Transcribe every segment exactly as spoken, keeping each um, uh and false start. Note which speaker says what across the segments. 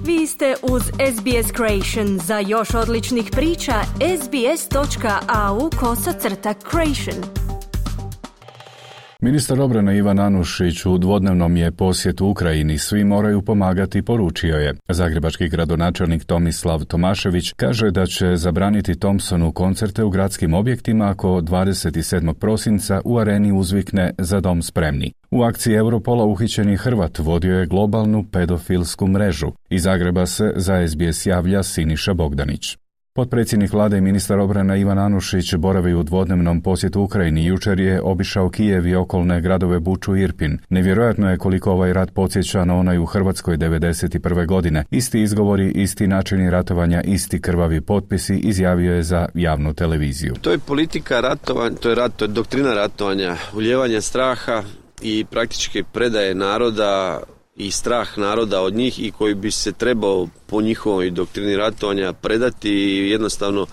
Speaker 1: Vi ste uz S B S Creation. Za još odličnih priča, sbs.au kosacrta creation.
Speaker 2: Ministar obrane Ivan Anušić u dvodnevnom je posjetu Ukrajini. Svi moraju pomagati, poručio je. Zagrebački gradonačelnik Tomislav Tomašević kaže da će zabraniti Thompsonu koncerte u gradskim objektima ako dvadeset sedmog prosinca u areni uzvikne Za dom spremni. U akciji Europola uhićeni Hrvat vodio je globalnu pedofilsku mrežu. Iz Zagreba se za S B S javlja Siniša Bogdanić. Potpredsjednik vlade i ministar obrane Ivan Anušić boravi u dvodnevnom posjetu Ukrajini. Jučer je obišao Kijev i okolne gradove Buču i Irpin. Nevjerojatno je koliko ovaj rat podsjeća na onaj u Hrvatskoj devedeset prve godine. Isti izgovori, isti načini ratovanja, isti krvavi potpisi, izjavio je za javnu televiziju.
Speaker 3: To je politika ratovanja, to je rat, to je doktrina ratovanja, ulijevanje straha i praktički predaje naroda i strah naroda od njih i koji bi se trebao po njihovoj doktrini ratovanja predati i jednostavno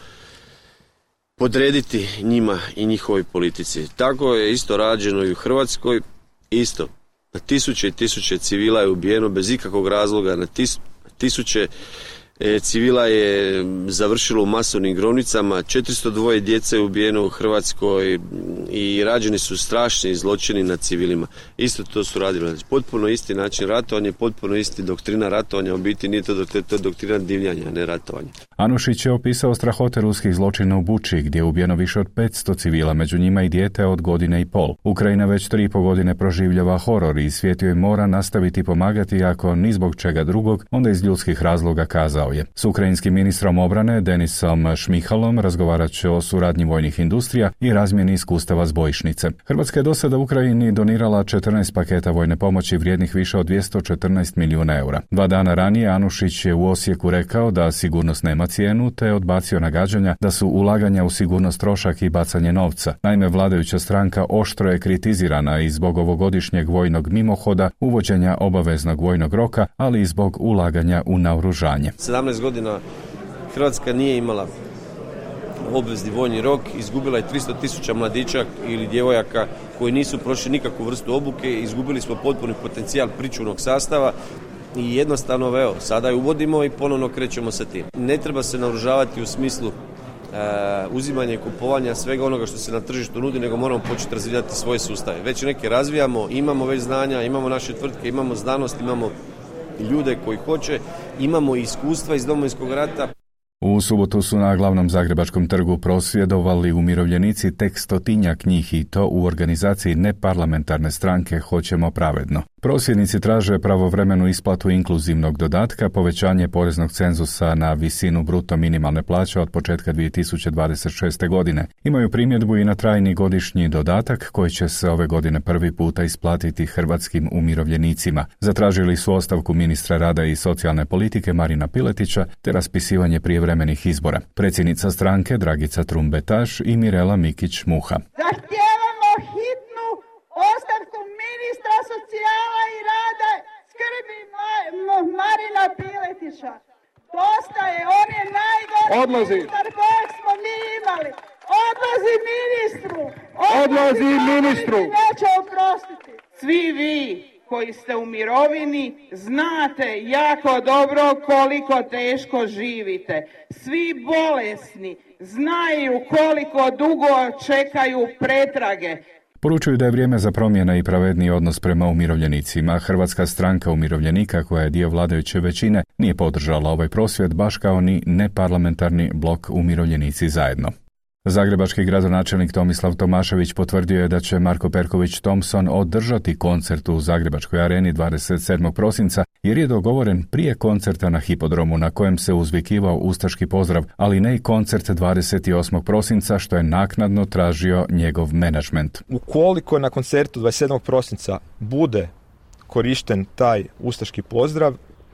Speaker 3: podrediti njima i njihovoj politici. Tako je isto rađeno i u Hrvatskoj, isto. Na tisuće i tisuće civila je ubijeno bez ikakvog razloga, na tis, tisuće e, civila je završilo u masovnim grobnicama, četiristo dva djece je ubijeno u Hrvatskoj i rađeni su strašni zločini nad civilima. Isto to su radili. Potpuno isti način ratovanja, potpuno isti doktrina ratovanja, u biti nije to, to je doktrina divljanja, ne ratovanja.
Speaker 2: Anušić je opisao strahote ruskih zločina u Buči, gdje je ubijeno više od petsto civila, među njima i dijete od godine i pol. Ukrajina već tri i po godine proživljava horor i svijet joj mora nastaviti pomagati, ako ni zbog čega drugog, onda iz ljudskih razloga, kazao je. S ukrajinskim ministrom obrane Denisom Šmihalom razgovarat će o suradnji vojnih industrija i razmjeni iskustava s bojišnice. Hrvatska je do sada Ukrajini donirala četrnaest paketa vojne pomoći vrijednih više od dvjesto četrnaest milijuna eura. Dva dana ranije Anušić je u Osijeku rekao da sigurnost nema cijenu, te odbacio nagađanja da su ulaganja u sigurnost trošak i bacanje novca. Naime, vladajuća stranka oštro je kritizirana i zbog ovogodišnjeg vojnog mimohoda, uvođenja obaveznog vojnog roka, ali i zbog ulaganja u naoružanje.
Speaker 3: sedamnaest godina Hrvatska nije imala obvezni vojni rok, izgubila je tristo tisuća mladića ili djevojaka koji nisu prošli nikakvu vrstu obuke, izgubili smo potpuni potencijal pričuvnog sastava i jednostavno, evo, sada je uvodimo i ponovno krećemo sa tim. Ne treba se naoružavati u smislu e, uzimanja i kupovanja svega onoga što se na tržištu nudi, nego moramo početi razvijati svoje sustave. Već neke razvijamo, imamo već znanja, imamo naše tvrtke, imamo znanost, imamo ljude koji hoće, imamo iskustva iz Domovinskog rata.
Speaker 2: U subotu su na glavnom zagrebačkom trgu prosvjedovali umirovljenici, tek stotinjak njih, i to u organizaciji neparlamentarne stranke Hoćemo pravedno. Prosvjednici traže pravovremenu isplatu inkluzivnog dodatka, povećanje poreznog cenzusa na visinu bruto minimalne plaće od početka dvije tisuće dvadeset šeste. godine. Imaju primjedbu i na trajni godišnji dodatak koji će se ove godine prvi puta isplatiti hrvatskim umirovljenicima. Zatražili su ostavku ministra rada i socijalne politike Marina Piletića te raspisivanje prijevremenih izbora. Predsjednica stranke Dragica Trumbetaš i Mirela Mikić-Muha.
Speaker 4: Zahtijevamo hitnu ostavku ministra socijala i rada, skrbi Marina Piletića. Dosta je, on je najgori ministar kojeg smo mi imali. Odlazi ministru! Odlazi ministru! Neće oprostiti. Svi vi koji ste u mirovini znate jako dobro koliko teško živite. Svi bolesni znaju koliko dugo čekaju pretrage.
Speaker 2: Poručuju da je vrijeme za promjene i pravedniji odnos prema umirovljenicima. Hrvatska stranka umirovljenika, koja je dio vladajuće većine, nije podržala ovaj prosvjed, baš kao ni neparlamentarni blok Umirovljenici zajedno. Zagrebački gradonačelnik Tomislav Tomašević potvrdio je da će Marko Perković Thompson održati koncert u Zagrebačkoj areni dvadeset sedmog prosinca, jer je dogovoren prije koncerta na Hipodromu na kojem se uzvikivao ustaški pozdrav, ali ne i koncert dvadeset osmog prosinca, što je naknadno tražio njegov menadžment.
Speaker 5: Ukoliko na koncertu dvadeset sedmog prosinca bude korišten taj ustaški pozdrav,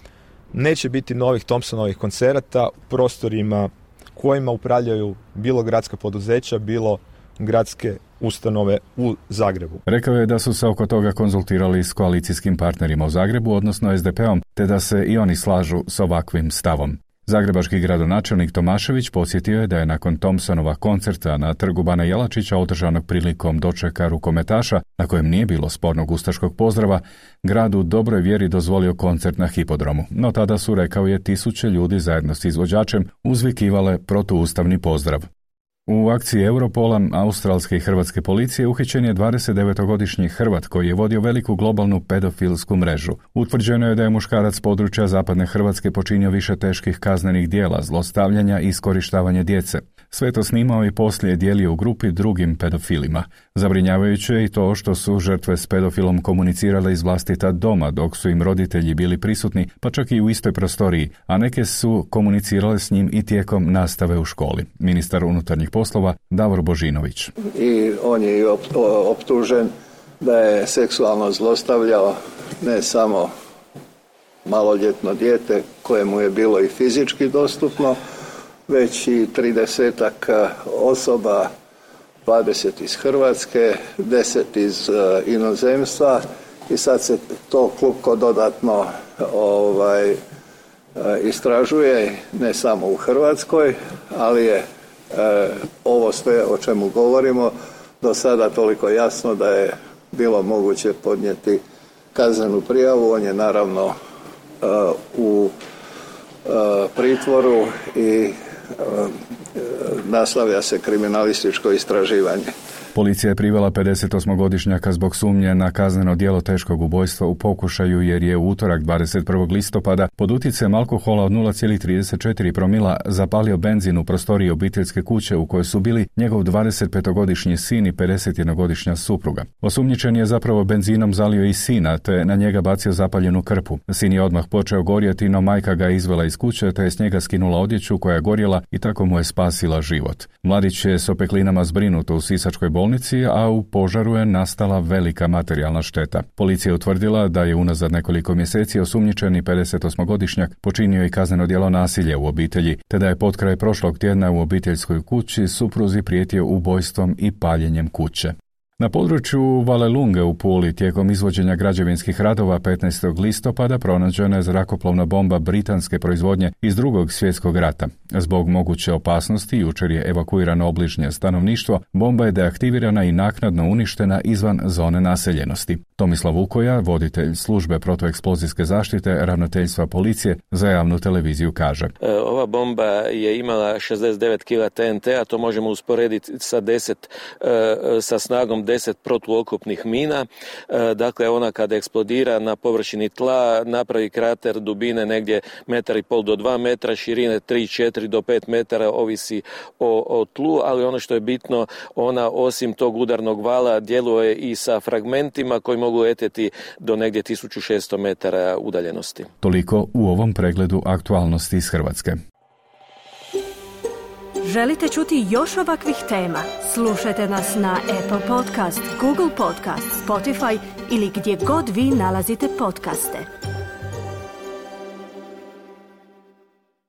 Speaker 5: neće biti novih Thompsonovih koncerata u prostorima kojima upravljaju bilo gradska poduzeća, bilo gradske ustanove u Zagrebu.
Speaker 2: Rekao je da su se oko toga konzultirali s koalicijskim partnerima u Zagrebu, odnosno S D P-om, te da se i oni slažu s ovakvim stavom. Zagrebački gradonačelnik Tomašević podsjetio je da je nakon Thompsonova koncerta na trgu Bana Jelačića održanog prilikom dočeka rukometaša, na kojem nije bilo spornog ustaškog pozdrava, grad u dobroj vjeri dozvolio koncert na hipodromu. No tada su, rekao je, tisuće ljudi zajedno s izvođačem uzvikivale protuustavni pozdrav. U akciji Europola, australske i hrvatske policije, uhićen je dvadesetdevetogodišnji Hrvat koji je vodio veliku globalnu pedofilsku mrežu. Utvrđeno je da je muškarac s područja zapadne Hrvatske počinio više teških kaznenih djela, zlostavljanja i iskorištavanja djece. Sve to snimao i poslije dijelio u grupi drugim pedofilima. Zabrinjavajuće je i to što su žrtve s pedofilom komunicirale iz vlastita doma dok su im roditelji bili prisutni, pa čak i u istoj prostoriji, a neke su komunicirale s njim i tijekom nastave u školi. Ministar unutarnjih poslova Davor Božinović.
Speaker 6: I on je i optužen da je seksualno zlostavljao ne samo maloljetno dijete kojemu je bilo i fizički dostupno, već i tridesetak osoba, dvadeset iz Hrvatske, deset iz uh, inozemstva i sad se to klupko dodatno ovaj, uh, istražuje ne samo u Hrvatskoj, ali je uh, ovo sve o čemu govorimo do sada toliko jasno da je bilo moguće podnijeti kaznenu prijavu. On je naravno uh, u uh, pritvoru i nastavlja se kriminalističko istraživanje.
Speaker 2: Policija je privela pedesetosmogodišnjaka zbog sumnje na kazneno djelo teškog ubojstva u pokušaju jer je u utorak dvadeset prvog listopada pod utjecajem alkohola od nula zarez trideset četiri promila zapalio benzin u prostoriji obiteljske kuće u kojoj su bili njegov dvadesetpetogodišnji sin i pedesetjednogodišnja supruga. Osumnjičen je zapravo benzinom zalio i sina te na njega bacio zapaljenu krpu. Sin je odmah počeo gorjeti, no majka ga izvela iz kuće te je s njega skinula odjeću koja je gorjela i tako mu je spasila život. Mladić je s opeklinama zbrinut u sisačkoj bolnici, a u požaru je nastala velika materijalna šteta. Policija je utvrdila da je unazad nekoliko mjeseci osumnjičeni pedesetosmogodišnjak počinio i kazneno djelo nasilja u obitelji, te da je potkraj prošlog tjedna u obiteljskoj kući supruzi prijetio ubojstvom i paljenjem kuće. Na području Valelunge u Puli tijekom izvođenja građevinskih radova petnaestog listopada pronađena je zrakoplovna bomba britanske proizvodnje iz drugog svjetskog rata. Zbog moguće opasnosti jučer je evakuirano obližnje stanovništvo, bomba je deaktivirana i naknadno uništena izvan zone naseljenosti. Tomislav Vukoja, voditelj službe protueksplozijske zaštite ravnateljstva policije, za javnu televiziju kaže:
Speaker 7: Ova bomba je imala šezdeset devet kilograma T N T, a to možemo usporediti sa deset sa snagom deset protuoklopnih mina. Dakle, ona kada eksplodira na površini tla napravi krater dubine negdje metar i pol do dva metra, širine tri, četiri do pet metara, ovisi o, o tlu, ali ono što je bitno, ona osim tog udarnog vala djeluje i sa fragmentima koji mogu letjeti do negdje tisuću šesto metara udaljenosti.
Speaker 2: Toliko u ovom pregledu aktualnosti iz Hrvatske.
Speaker 1: Želite čuti još ovakvih tema? Slušajte nas na Apple Podcast, Google Podcast, Spotify ili gdje god vi nalazite podcaste.